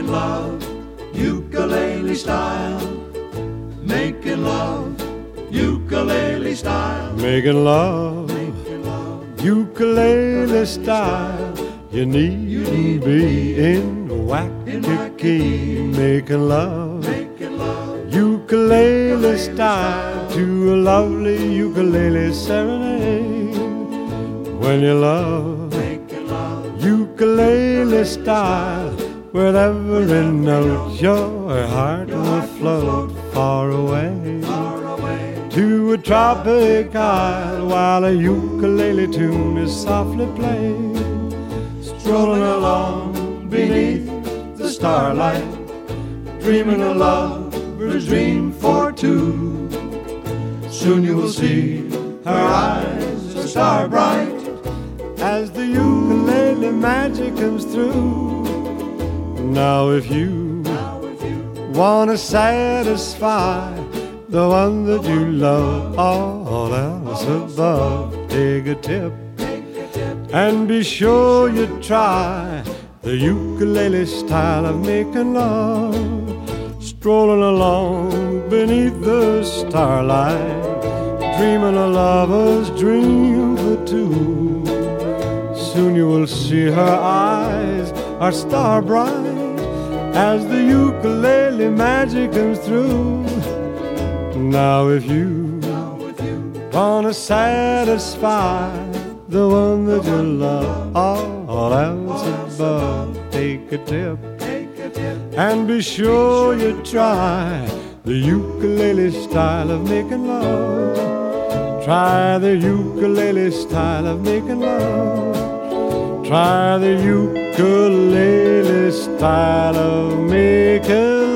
love, ukulele style. Making love, ukulele style. Making love, ukulele style. You needn't be in Waikiki. Making love, ukulele style to a lovely ukulele serenade. When you love, ukulele style, with every note your heart will float far away to a tropic isle while a ukulele tune is softly played. Strolling along beneath the starlight, dreaming a lover's dream for two. Soon you will see her eyes are star bright as the ukulele magic comes through. Now if you wanna satisfy the one that you love, all else above, take a tip and be sure you try the ukulele style of making love. Strolling along beneath the starlight, dreaming a lover's dream for two. Soon you will see her eyes are star bright as the ukulele magic comes through. Now if you wanna satisfy the one that you love, all else above, take a tip and be sure you try the ukulele style of making love. Try the ukulele style of making love. Try the ukulele style of making